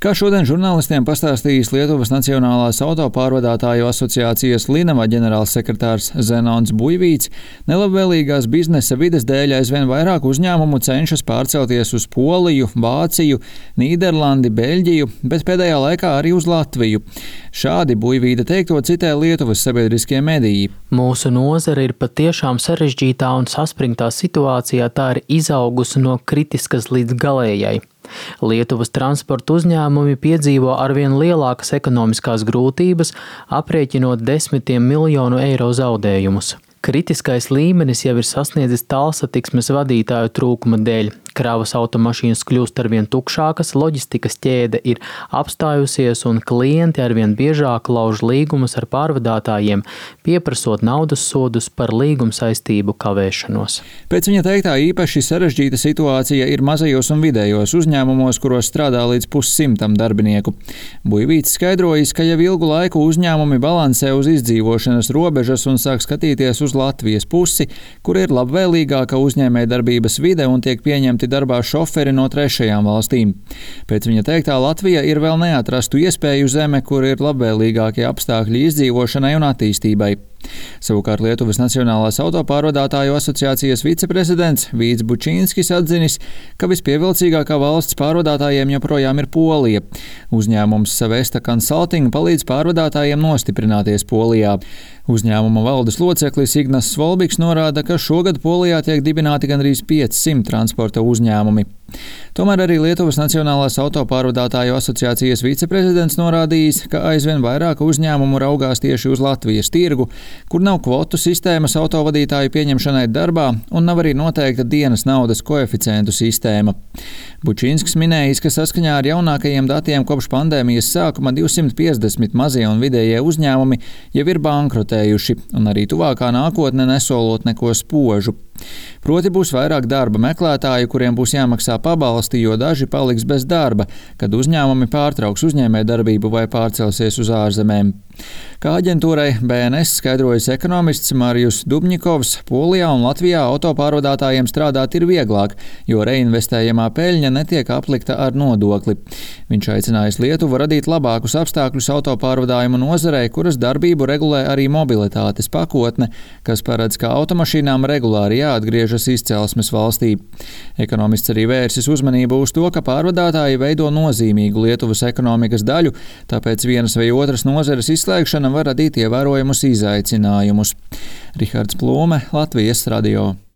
Kā šodien žurnālistiem pastāstījis Lietuvas Nacionālās autopārvadātāju asociācijas Linava ģenerālsekretārs Zenons Buivīts, nelabvēlīgās biznesa vides dēļ aizvien vairāk uzņēmumu cenšas pārcelties uz Poliju, Vāciju, Nīderlandi, Beļģiju, bet pēdējā laikā arī uz Latviju. Šādi Buivīta teikto citē Lietuvas sabiedriskie mediji. Mūsu nozare ir patiešām sarežģītā un saspringtā situācijā, tā ir izaugusi no kritiskas līdz galējai. Lietuvas transporta uzņēmumi piedzīvo arvien lielākas ekonomiskās grūtības, aprēķinot 10 miljonu eiro zaudējumus. Kritiskais līmenis jau ir sasniedzis tālsatiksmes vadītāju trūkuma dēļ. Kravas automašīnas kļūst arvien tukšākas, loģistikas ķēde ir apstājusies un klienti arvien biežāk lauž līgumus ar pārvadātājiem, pieprasot naudas sodus par līguma saistību kavēšanos. Pēc viņa teiktā īpaši sarežģīta situācija ir mazajos un vidējos uzņēmumos, kuros strādā līdz 100 darbinieku. Buivīts skaidrojis, ka jau ilgu laiku uzņēmumi balansē uz izdzīvošanas robežas un sāk skatīties uz Latvijas pusi, kur ir labvēlīgāka uzņēmējdarbības vide un tiek pieņemti darbā šoferi no trešajām valstīm. Pēc viņa teiktā Latvija ir vēl neatrastu iespēju zeme, kur ir labvēlīgākie apstākļi izdzīvošanai un attīstībai. Savukārt Lietuvas Nacionālās autopārvadātāju asociācijas viceprezidents Vīts Bučīnskis atzinis, ka vispievilcīgākā valsts pārvadātājiem joprojām ir Polija. Uzņēmums Savesta Consulting palīdz pārvadātājiem nostiprināties Polijā. Uzņēmuma valdes loceklis Ignas Svolbiks norāda, ka šogad Polijā tiek dibināti gandrīz 500 transporta uzņēmumi. Tomēr arī Lietuvas Nacionālās autopārvadātāju asociācijas viceprezidents norādījis, ka aizvien vairāk uzņēmumu raugās tieši uz Latvijas tirgu, kur nav kvotu sistēmas autovadītāju pieņemšanai darbā un nav arī noteikta dienas naudas koeficientu sistēma. Bučīnskis minējis, ka saskaņā ar jaunākajiem datiem kopš pandēmijas sākuma 250 mazie un vidējie uzņēmumi jau ir bankrotējuši un arī tuvākā nākotne nesolot neko spožu. Proti būs vairāk darba meklētāju, kuriem būs jāmaksā pabalsti, jo daži paliks bez darba, kad uzņēmumi pārtrauks uzņēmējdarbību vai pārcelsies uz ārzemēm. Kā aģentūrai BNS skaidrojas ekonomists Marijus Dubņikovs, Polijā un Latvijā autopārvadātājiem strādāt ir vieglāk, jo reinvestējamā peļņa netiek aplikta ar nodokli. Viņš aicinājis Lietuvu radīt labākus apstākļus autopārvadājumu nozarei, kuras darbību regulē arī mobilitātes pakotne, kas paredz, ka automašīnām regulāri jāatgriežas izcelsmes valstī. Ekonomists arī vērsis uzmanību uz to, ka pārvadātāji veido nozīmīgu Lietuvas ekonomikas daļu, tāpēc vienas vai otras nozares izslēgšana var radīt ievērojamus izaicinājumus. Rihards Plūme, Latvijas radio.